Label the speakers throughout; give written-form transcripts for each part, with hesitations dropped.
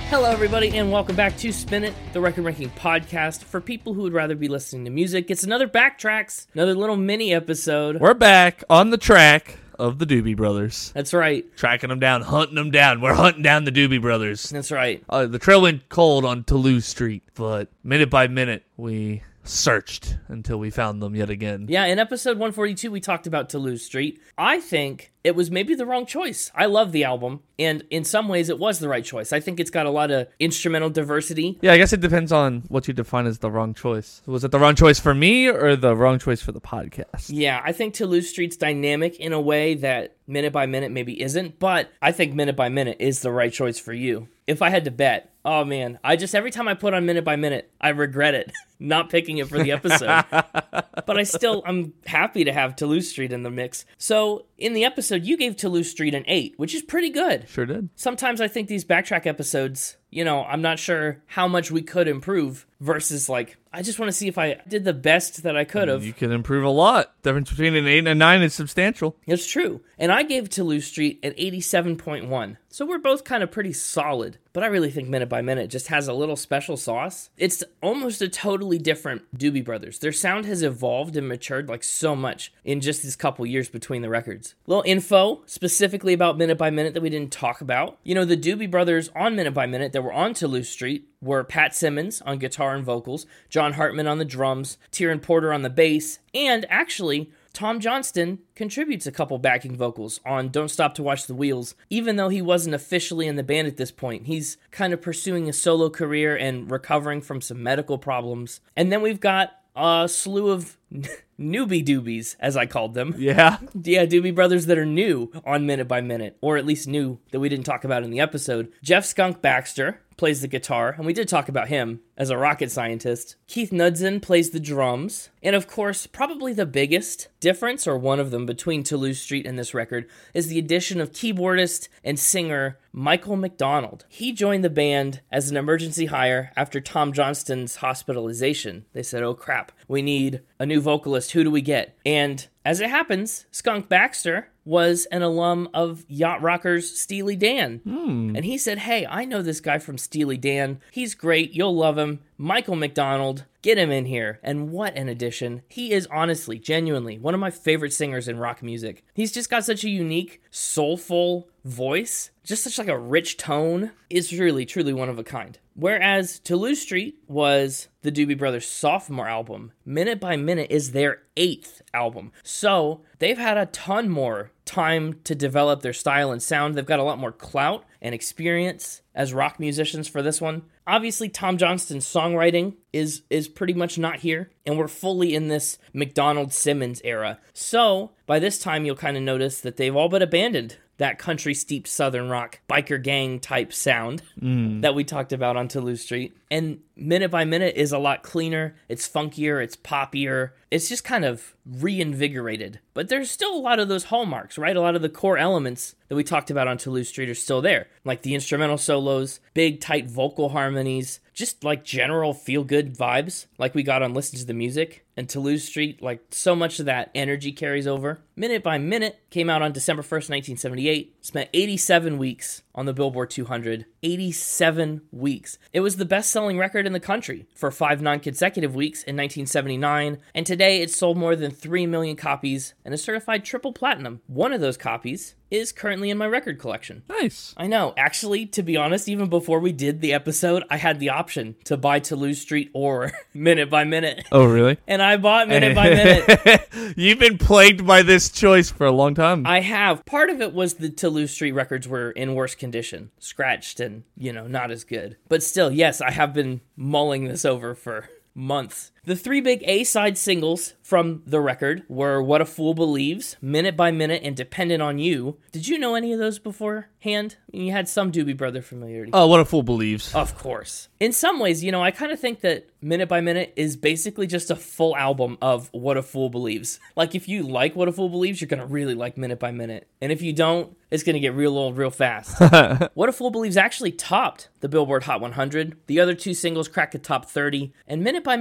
Speaker 1: Hello, everybody, and welcome back to Spin It, the record ranking podcast for people who would rather be listening to music. It's another Backtracks, another little mini episode.
Speaker 2: We're back on the track of the Doobie Brothers.
Speaker 1: That's right.
Speaker 2: Tracking them down, hunting them down. We're hunting down the Doobie Brothers.
Speaker 1: That's right.
Speaker 2: The trail went cold on Toulouse Street, but minute by minute, we searched until we found them yet again.
Speaker 1: Yeah, in episode 142, we talked about Toulouse Street. I think it was maybe the wrong choice. I love the album, and in some ways, it was the right choice. I think it's got a lot of instrumental diversity.
Speaker 2: Yeah, I guess it depends on what you define as the wrong choice. Was it the wrong choice for me or the wrong choice for the podcast?
Speaker 1: Yeah, I think Toulouse Street's dynamic in a way that Minute by Minute maybe isn't, but I think Minute by Minute is the right choice for you. If I had to bet, oh man, every time I put on Minute by Minute, I regret it, not picking it for the episode. But I'm happy to have Toulouse Street in the mix. So in the episode, you gave Toulouse Street an 8, which is pretty good.
Speaker 2: Sure did.
Speaker 1: Sometimes I think these backtrack episodes, I'm not sure how much we could improve versus I just want to see if I did the best that I could have.
Speaker 2: You can improve a lot. Difference between an 8 and a 9 is substantial.
Speaker 1: It's true. And I gave Toulouse Street an 87.1. So we're both kind of pretty solid. But I really think Minute by Minute just has a little special sauce. It's almost a totally different Doobie Brothers. Their sound has evolved and matured so much in just these couple years between the records. Little info specifically about Minute by Minute that we didn't talk about. The Doobie Brothers on Minute by Minute that were on Toulouse Street were Pat Simmons on guitar and vocals, John Hartman on the drums, Tieran Porter on the bass, and actually Tom Johnston contributes a couple backing vocals on Don't Stop to Watch the Wheels, even though he wasn't officially in the band at this point. He's kind of pursuing a solo career and recovering from some medical problems. And then we've got a slew of newbie doobies, as I called them.
Speaker 2: Yeah.
Speaker 1: Yeah, Doobie Brothers that are new on Minute by Minute, or at least new that we didn't talk about in the episode. Jeff Skunk Baxter plays the guitar, and we did talk about him as a rocket scientist. Keith Knudsen plays the drums. And of course, probably the biggest difference, or one of them, between Toulouse Street and this record is the addition of keyboardist and singer Michael McDonald. He joined the band as an emergency hire after Tom Johnston's hospitalization. They said, oh crap, we need a new vocalist. Who do we get? And as it happens, Skunk Baxter was an alum of yacht rockers Steely Dan. And he said, hey, I know this guy from Steely Dan. He's great. You'll love him. Michael McDonald, get him in here. And what an addition. He is honestly, genuinely, one of my favorite singers in rock music. He's just got such a unique, soulful voice, just such a rich tone. It's really, truly one of a kind. Whereas Toulouse Street was the Doobie Brothers' sophomore album, Minute by Minute is their 8th album. So they've had a ton more time to develop their style and sound. They've got a lot more clout and experience as rock musicians for this one. Obviously, Tom Johnston's songwriting is pretty much not here, and we're fully in this McDonald-Simmons era. So by this time, you'll kind of notice that they've all but abandoned that country-steeped southern rock, biker gang type sound that we talked about on Toulouse Street. And Minute by Minute is a lot cleaner, it's funkier, it's poppier, it's just kind of reinvigorated. But there's still a lot of those hallmarks, right? A lot of the core elements that we talked about on Toulouse Street are still there, like the instrumental solos, big tight vocal harmonies, just general feel-good vibes like we got on Listen to the Music. And Toulouse Street, so much of that energy carries over. Minute by Minute came out on December 1st, 1978, spent 87 weeks on the Billboard 200. 87 weeks. It was the best-selling record in the country for 5 non-consecutive weeks in 1979, and today it's sold more than 3 million copies and is certified triple platinum. One of those copies is currently in my record collection.
Speaker 2: Nice.
Speaker 1: I know. Actually, to be honest, even before we did the episode, I had the option to buy Toulouse Street or Minute by Minute.
Speaker 2: Oh, really?
Speaker 1: And I bought Minute by Minute.
Speaker 2: You've been plagued by this choice for a long time.
Speaker 1: I have. Part of it was the Toulouse Street records were in worse condition, scratched and, not as good. But still, yes, I have been mulling this over for months. The 3 big A-side singles from the record were What a Fool Believes, Minute by Minute, and Dependent on You. Did you know any of those beforehand? You had some Doobie Brother familiarity.
Speaker 2: Oh, What a Fool Believes.
Speaker 1: Of course. In some ways, I kind of think that Minute by Minute is basically just a full album of What a Fool Believes. If you like What a Fool Believes, you're going to really like Minute by Minute. And if you don't, it's going to get real old real fast. What a Fool Believes actually topped the Billboard Hot 100. The other 2 singles cracked the top 30. And Minute by Minute also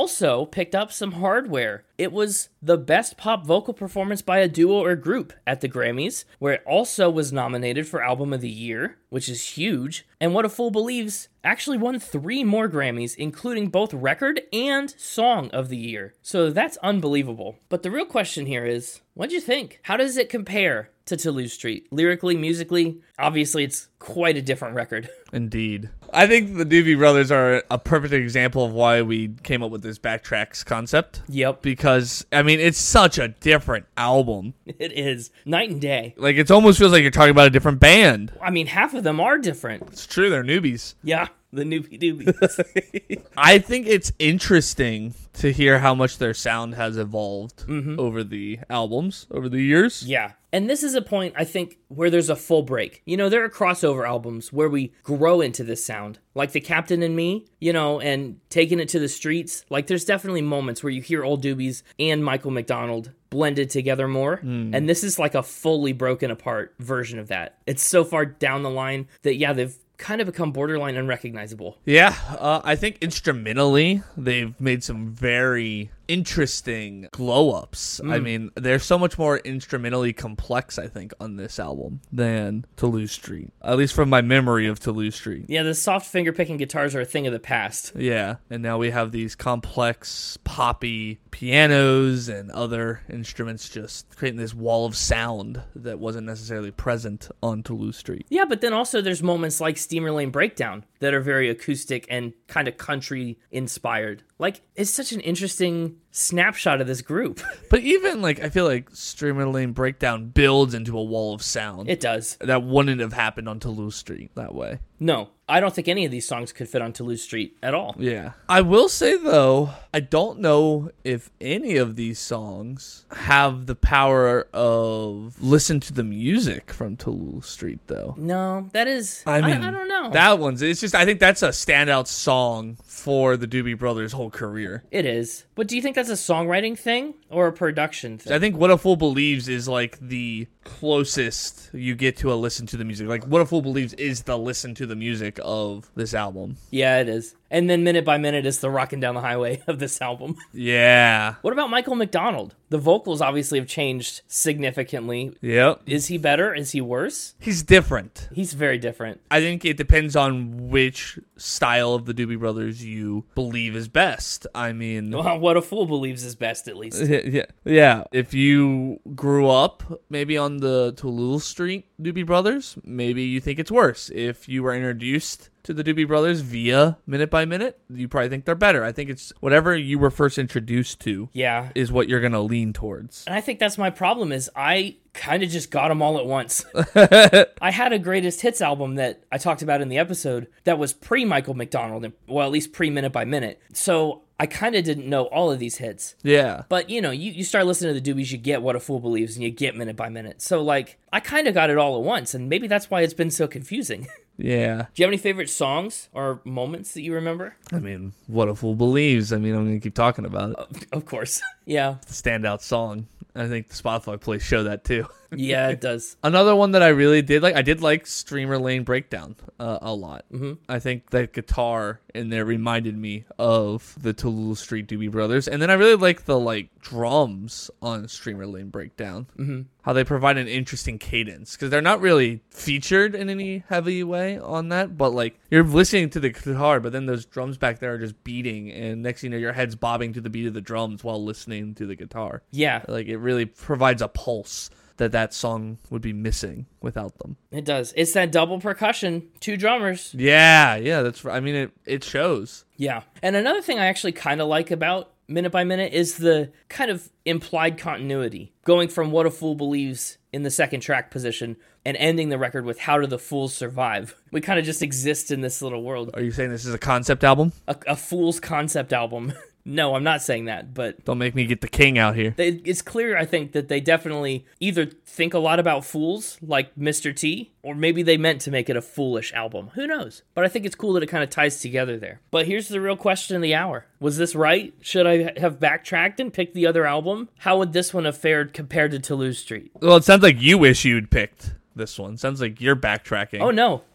Speaker 1: also picked up some hardware. It was the best pop vocal performance by a duo or group at the Grammys, where it also was nominated for Album of the Year, which is huge. And What a Fool Believes actually won 3 more Grammys, including both Record and Song of the Year. So that's unbelievable. But the real question here is, what'd you think? How does it compare to Toulouse Street? Lyrically, musically, obviously it's quite a different record.
Speaker 2: Indeed. I think the Doobie Brothers are a perfect example of why we came up with this backtracks concept.
Speaker 1: Yep.
Speaker 2: Because, I mean, it's such a different album.
Speaker 1: It is. Night and day.
Speaker 2: Like, it almost feels like you're talking about a different band.
Speaker 1: I mean, half of them are different.
Speaker 2: It's true, they're newbies.
Speaker 1: Yeah, the Newbie Doobies.
Speaker 2: I think it's interesting to hear how much their sound has evolved over the albums, over the years.
Speaker 1: Yeah. And this is a point, I think, where there's a full break. You know, there are crossover albums where we grow into this sound, like The Captain and Me, you know, and Taking It to the Streets. Like, there's definitely moments where you hear Old Doobies and Michael McDonald blended together more. And this is like a fully broken apart version of that. It's so far down the line that, yeah, they've kind of become borderline unrecognizable.
Speaker 2: Yeah, I think instrumentally, they've made some very interesting glow-ups. I mean, they're so much more instrumentally complex, I think, on this album than Toulouse Street. At least from my memory of Toulouse Street.
Speaker 1: Yeah, the soft finger-picking guitars are a thing of the past.
Speaker 2: Yeah, and now we have these complex, poppy pianos and other instruments just creating this wall of sound that wasn't necessarily present on Toulouse Street.
Speaker 1: Yeah, but then also there's moments like Steamer Lane Breakdown that are very acoustic and kind of country-inspired. Like, it's such an interesting snapshot of this group.
Speaker 2: But even, like, I feel like Steamer Lane Breakdown builds into a wall of sound.
Speaker 1: It does.
Speaker 2: That wouldn't have happened on Toulouse Street that way.
Speaker 1: No, I don't think any of these songs could fit on Toulouse Street at all.
Speaker 2: Yeah. I will say, though, I don't know if any of these songs have the power of listen to the music from Toulouse Street, though.
Speaker 1: No, that is...
Speaker 2: I mean,
Speaker 1: I don't know.
Speaker 2: That one's... It's just... I think that's a standout song for the Doobie Brothers' whole career.
Speaker 1: It is. But do you think that's a songwriting thing or a production thing?
Speaker 2: I think What a Fool Believes is, like, the closest you get to a listen to the music. Like, What a Fool Believes is the listen to the music of this album.
Speaker 1: Yeah, it is. And then Minute by Minute is the rockin' down the highway of this album.
Speaker 2: Yeah.
Speaker 1: What about Michael McDonald? The vocals obviously have changed significantly.
Speaker 2: Yep.
Speaker 1: Is he better? Is he worse?
Speaker 2: He's different.
Speaker 1: He's very different.
Speaker 2: I think it depends on which style of the Doobie Brothers you believe is best. I mean...
Speaker 1: Well, What a Fool Believes is best, at least.
Speaker 2: Yeah. If you grew up maybe on the Toulouse Street Doobie Brothers, maybe you think it's worse. If you were introduced to the Doobie Brothers via Minute by Minute, you probably think they're better. I think it's whatever you were first introduced to is what you're going to lean towards.
Speaker 1: And I think that's my problem is I kind of just got them all at once. I had a greatest hits album that I talked about in the episode that was pre-Michael McDonald, well, at least pre-Minute by Minute. So I kind of didn't know all of these hits.
Speaker 2: Yeah.
Speaker 1: But, you know, you start listening to the Doobies, you get What a Fool Believes, and you get Minute by Minute. So, like, I kind of got it all at once, and maybe that's why it's been so confusing.
Speaker 2: Yeah.
Speaker 1: Do you have any favorite songs or moments that you remember?
Speaker 2: I mean, What a Fool Believes. I mean, I'm going to keep talking about it.
Speaker 1: Of course. Yeah.
Speaker 2: The standout song. I think the Spotify plays show that too.
Speaker 1: Yeah, it does.
Speaker 2: Another one that I really did like, I did like Steamer Lane Breakdown a lot. Mm-hmm. I think that guitar in there reminded me of the Toulouse Street Doobie Brothers. And then I really like the drums on Steamer Lane Breakdown. Mm-hmm. How they provide an interesting cadence. Because they're not really featured in any heavy way on that. But you're listening to the guitar, but then those drums back there are just beating. And next thing you know, your head's bobbing to the beat of the drums while listening to the guitar.
Speaker 1: Yeah.
Speaker 2: It really provides a pulse that song would be missing without them.
Speaker 1: It does. It's that double percussion, 2 drummers.
Speaker 2: Yeah, that's. I mean, it shows.
Speaker 1: Yeah, and another thing I actually kind of like about Minute by Minute is the kind of implied continuity, going from What a Fool Believes in the second track position and ending the record with How Do the Fools Survive. We kind of just exist in this little world.
Speaker 2: Are you saying this is a concept album?
Speaker 1: A fool's concept album. No, I'm not saying that, but...
Speaker 2: Don't make me get the king out here.
Speaker 1: It's clear, I think, that they definitely either think a lot about fools, like Mr. T, or maybe they meant to make it a foolish album. Who knows? But I think it's cool that it kind of ties together there. But here's the real question of the hour. Was this right? Should I have backtracked and picked the other album? How would this one have fared compared to Toulouse Street?
Speaker 2: Well, it sounds like you wish you'd picked this one. Sounds like you're backtracking.
Speaker 1: Oh, no.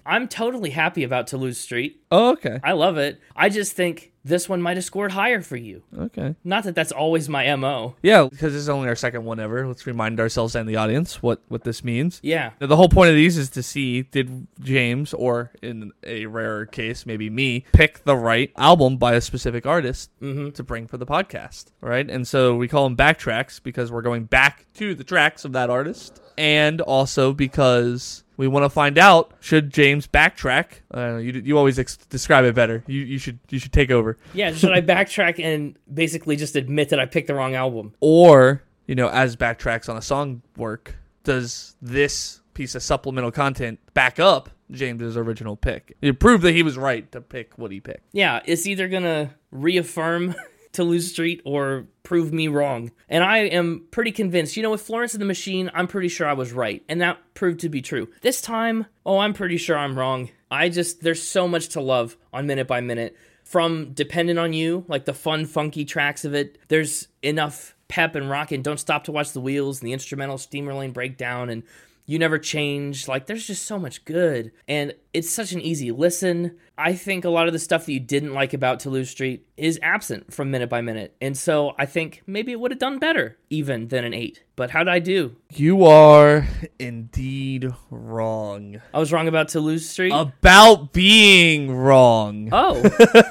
Speaker 1: I'm totally happy about Toulouse Street.
Speaker 2: Oh, okay.
Speaker 1: I love it. I just think this one might have scored higher for you.
Speaker 2: Okay.
Speaker 1: Not that that's always my MO.
Speaker 2: Yeah, because this is only our second one ever. Let's remind ourselves and the audience what this means.
Speaker 1: Yeah.
Speaker 2: Now, the whole point of these is to see, did James, or in a rarer case, maybe me, pick the right album by a specific artist to bring for the podcast, right? And so we call them backtracks because we're going back to the tracks of that artist, and also because we want to find out, should James backtrack? You always describe it better. You should take over.
Speaker 1: Yeah, should I backtrack and basically just admit that I picked the wrong album?
Speaker 2: Or, as backtracks on a song work, does this piece of supplemental content back up James's original pick? It proved that he was right to pick what he picked.
Speaker 1: Yeah, it's either going to reaffirm Toulouse Street or prove me wrong. And I am pretty convinced. With Florence and the Machine, I'm pretty sure I was right. And that proved to be true. This time, I'm pretty sure I'm wrong. There's so much to love on Minute by Minute. From Dependent on You, like the fun, funky tracks of it. There's enough pep and rock and Don't Stop to Watch the Wheels and the instrumental Steamer Lane Breakdown and You Never Change. Like, there's just so much good. And it's such an easy listen. I think a lot of the stuff that you didn't like about Toulouse Street is absent from Minute by Minute. And so I think maybe it would have done better even than an 8. But how'd I do?
Speaker 2: You are indeed wrong.
Speaker 1: I was wrong about Toulouse Street?
Speaker 2: About being wrong.
Speaker 1: Oh.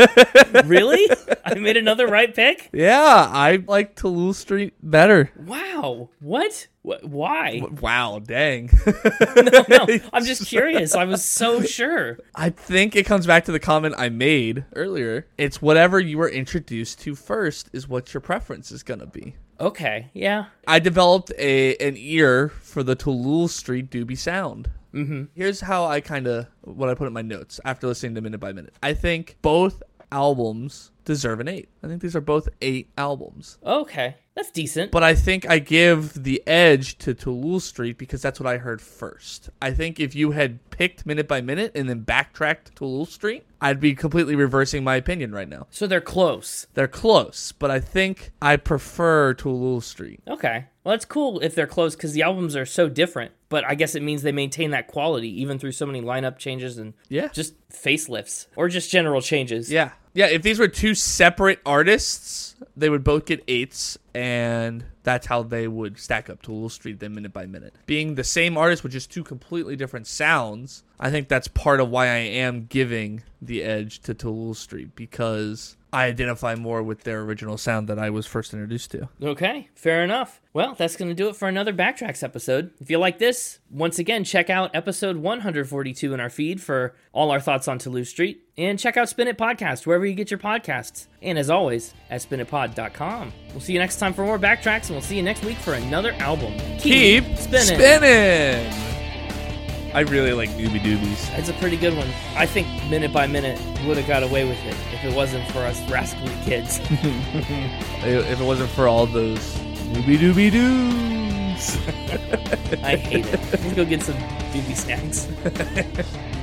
Speaker 1: Really? I made another right pick?
Speaker 2: Yeah, I like Toulouse Street better.
Speaker 1: Wow. What? Why?
Speaker 2: Wow, dang.
Speaker 1: No, I'm just curious. I was so sure.
Speaker 2: I think it comes back to the comment I made earlier. It's whatever you were introduced to first is what your preference is going to be.
Speaker 1: Okay, yeah.
Speaker 2: I developed an ear for the Toulouse Street Doobie sound.
Speaker 1: Mm-hmm.
Speaker 2: Here's how what I put in my notes after listening to Minute by Minute. I think both albums deserve an 8. I think these are both 8 albums.
Speaker 1: Okay, that's decent.
Speaker 2: But I think I give the edge to Toulouse Street because that's what I heard first. I think if you had picked Minute by Minute and then backtracked Toulouse Street, I'd be completely reversing my opinion right now.
Speaker 1: So they're close.
Speaker 2: They're close, but I think I prefer Toulouse Street.
Speaker 1: Okay. Well, that's cool if they're close because the albums are so different. But I guess it means they maintain that quality even through so many lineup changes and just facelifts or just general changes.
Speaker 2: Yeah. Yeah, if these were two separate artists, they would both get 8s, and that's how they would stack up Toulouse Street then Minute by Minute. Being the same artist with just two completely different sounds, I think that's part of why I am giving the edge to Toulouse Street, because I identify more with their original sound that I was first introduced to.
Speaker 1: Okay, fair enough. Well, that's going to do it for another Backtracks episode. If you like this, once again, check out episode 142 in our feed for all our thoughts on Toulouse Street. And check out Spin It Podcast, wherever you get your podcasts. And as always, at spinitpod.com. We'll see you next time for more Backtracks, and we'll see you next week for another album.
Speaker 2: Keep spinning! I really like Doobie Doobies.
Speaker 1: It's a pretty good one. I think Minute by Minute would have got away with it if it wasn't for us rascally kids.
Speaker 2: If it wasn't for all those Doobie Doobie Doos.
Speaker 1: I hate it. Let's go get some doobie snacks.